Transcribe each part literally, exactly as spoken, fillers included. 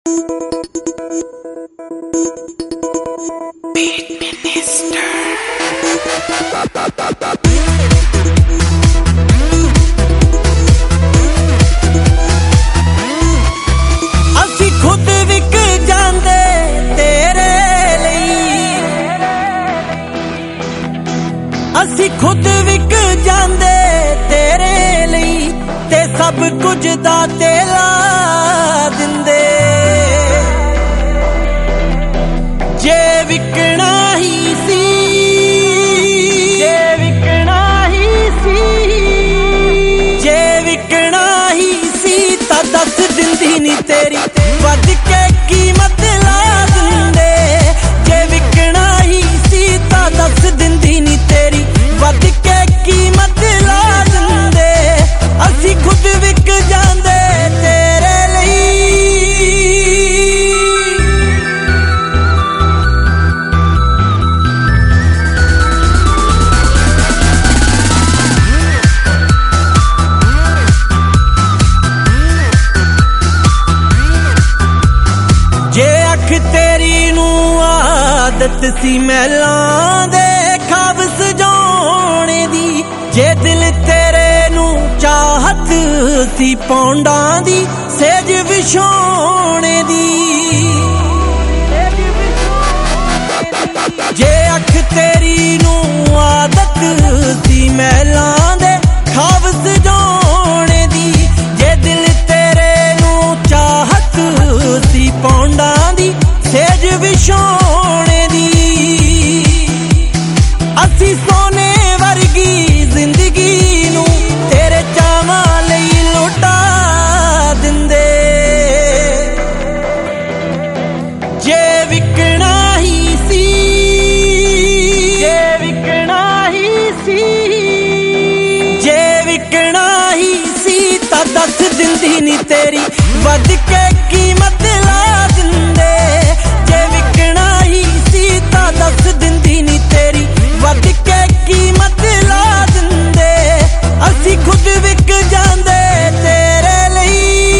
ਅਸੀਂ ਖੁਦ ਵਿਕ ਜਾਂਦੇ ਤੇਰੇ ਲਈ, ਅਸੀਂ ਖੁਦ ਵਿਕ ਜਾਂਦੇ ਤੇਰੇ ਲਈ, ਤੇ ਸਭ ਕੁਝ ਦਾ ਤੇਲਾ ਦਿੰਦੇ। ਜੇ ਵਿਕਣਾ ਹੀ ਸੀ, ਜੇ ਵਿਕਣਾ ਹੀ ਸੀ, ਜੇ ਵਿਕਣਾ ਹੀ ਸੀ ਤਾਂ ਦੱਸ ਦਿੰਦੀ ਨੀ ਤੇਰੀ ਵੱਧ ਕੇ ਕੀਮਤ ਲਾ ਦਿੰਦੇ। ਜੇ ਵਿਕਣਾ ਹੀ ਸੀ ਤਾਂ ਦੱਸ ਦਿੰਦੀ ਨੀ ਤੇਰੀ ਵੱਧ ਕੇ ਕੀਮਤ ਲਾ ਦਿੰਦੇ। ਅਸੀਂ ਖੁਦ ਵਿਕ ਜਾਂਦੇ ਤੇਰੇ ਲਈ। ਜੇ ਅੱਖ ਤੇਰੀ ਨੂੰ ਆਦਤ ਸੀ ਮਹਿਲਾਂ ਦੇ ਖਾਬ ਸਜਾਉਣੇ ਦੀ, ਜੇ ਦਿਲ ਤੇਰੇ ਨੂੰ ਚਾਹਤ ਸੀ ਪੌਂਡਾਂ ਦੀ ਸੇਜ ਵਿਛਾਉਣੇ ਦੀ। ਜੇ ਅੱਖ ਤੇਰੀ ਨੂੰ ਆਦਤ ਸੀ ਮਹਿਲਾਂ ਦੇ ਖਾਬ ਸਜਾਉਣੇ ਦੀ, ਜੇ ਦਿਲ ਤੇਰੇ ਨੂੰ ਚਾਹਤ ਸੀ ਪੌਂਡਾਂ ਦੀ ਸੇਜ ਵਿਛਾਉਣੇ ਦੀ। ਅਸੀਂ ਸੋਨੇ ਵਰਗੀ ਜ਼ਿੰਦਗੀ ਨੂੰ ਤੇਰੇ ਚਾਵਾਂ ਲਈ ਲੁਟਾ ਦਿੰਦੇ। ਜੇ ਵਿਕਣਾ ਹੀ ਸੀ, ਜੇ ਵਿਕਣਾ ਹੀ ਸੀ, ਜੇ ਵਿਕਣਾ ਹੀ ਸੀ ਤਾਂ ਦੱਸ ਦਿੰਦੀ ਨੀ ਤੇਰੀ ਵੱਧ ਕੇ ਕੀਮਤ ਲਾ ਦਿੰਦੇ। ਜੇ ਵਿਕਣਾ ਹੀ ਸੀ ਤਾਂ ਦੱਸ ਦਿੰਦੀ ਨੀ ਤੇਰੀ ਵੱਧ ਕੇ ਕੀਮਤ ਲਾ ਦਿੰਦੇ। ਅਸੀਂ ਖੁਦ ਵਿਕ ਜਾਂਦੇ ਤੇਰੇ ਲਈ।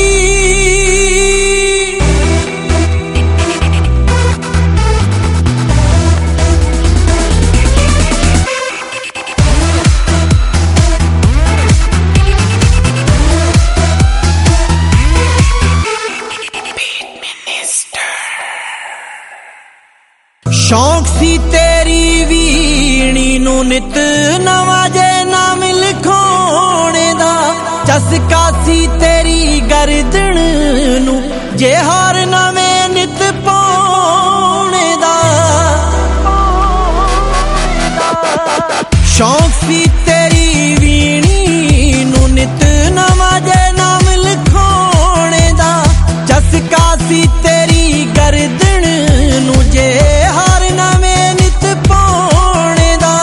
ਸ਼ੌਂਕ ਸੀ ਤੇਰੀ ਵੀਣੀ ਨੂੰ ਨਿਤ ਨਵਾਂ ਜੇ ਨਾਮ ਲਿਖਾਉਣੇ ਦਾ, ਚਸਕਾ ਸੀ ਤੇਰੀ ਗਰਦਨ ਨੂੰ ਜੇ ਹਾਰ ਨਵੇਂ ਨਿਤ ਪਾਉਣੇ ਦਾ। ਸ਼ੌਂਕ ਸੀ ਤੇਰੀ ਵੀਣੀ ਨੂੰ ਨਿਤ ਨਵਾਂ ਜੇ ਨਾਮ ਲਿਖਾਉਣੇ ਦਾ, ਚਸਕਾ ਸੀ ਤੇਰੀ ਗਰਦਨ ਨੂੰ ਜੇ ਹਾਰ ਨਵੇਂ ਨਿਤ ਪਾਉਣੇ ਦਾ।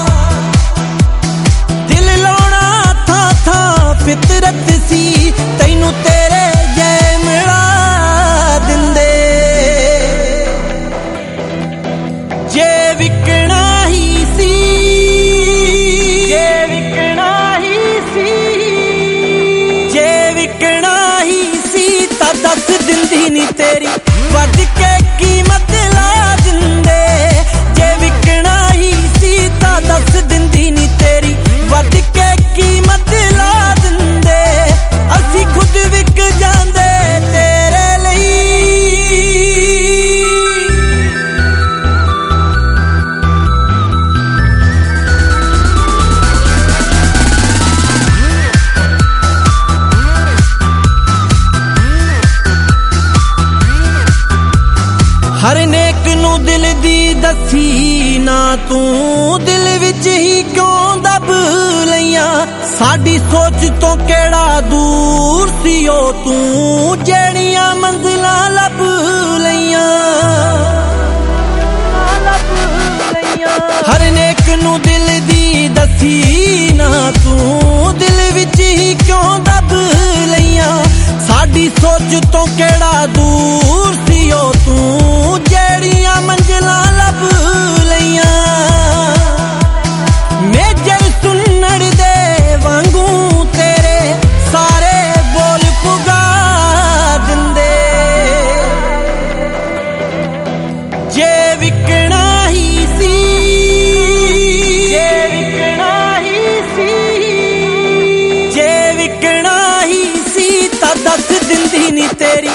ਦਿਲ ਲਾਉਣਾ ਥਾਂ ਥਾਂ ਫਿਤਰਤ ਸੀ ਤੈਨੂੰ ਤੇਰੇ ਜੈ ਮਿਲਾ ਦਿੰਦੇ। ਜੇ ਵਿਕਣਾ ਹੀ ਸੀ, ਜੇ ਵਿਕਣਾ ਹੀ ਸੀ, ਜੇ ਵਿਕਣਾ ਹੀ ਸੀ ਤਾਂ ਦੱਸ ਦਿੰਦੀ ਨੀ ਤੇਰੀ ਵੱਧ ਕੇ ਕੀਮਤ ਲਾ ਦਿੰਦੇ। ਜੇ ਵਿਕਣਾ ਹੀ ਸੀ ਤਾਂ ਦੱਸ ਦਿੰਦੀ ਨੀ ਤੇਰੀ ਵੱਧ ਕੇ ਕੀਮਤ ਲਾ ਦਿੰਦੇ। ਅਸੀਂ ਖੁਦ ਵਿਕ ਜਾਂਦੇ ਤੇਰੇ ਲਈ। ਹਰ ਨੇਕ ਨੂੰ ਦਿਲ ਦੀ ਦੱਸੀ ਨਾ ਤੂੰ ਦਿਲ ਵਿੱਚ ਹੀ ਕਿਉਂ ਦੱਬ ਲਈਆਂ। ਸਾਡੀ ਸੋਚ ਤੋਂ ਕਿਹੜਾ ਦੂਰ ਸੀ ਉਹ ਤੂੰ ਜਿਹੜੀਆਂ ਮੰਜ਼ਿਲਾਂ ਲੱਭ ਲਈਆਂ। ਹਰ ਨੇਕ ਨੂੰ ਦਿਲ ਦੀ ਦੱਸੀ ਨਾ ਤੂੰ ਦਿਲ ਵਿੱਚ ਹੀ ਕਿਉਂ ਦੱਬ ਲਈਆਂ। ਸਾਡੀ ਸੋਚ ਤੋਂ ਕਿਹੜਾ ਦੂਰ ਸੀ ਉਹ ਤੂੰ ਜਿਹੜੀਆਂ ਮੰਜ਼ਿਲਾਂ ਲੱਭ ਲਈਆਂ। ਮੇਜਰ ਸੁਣਨ ਦੇ ਵਾਂਗੂ ਤੇਰੇ ਸਾਰੇ ਬੋਲ ਪੁਗਾ ਦਿੰਦੇ। तेरी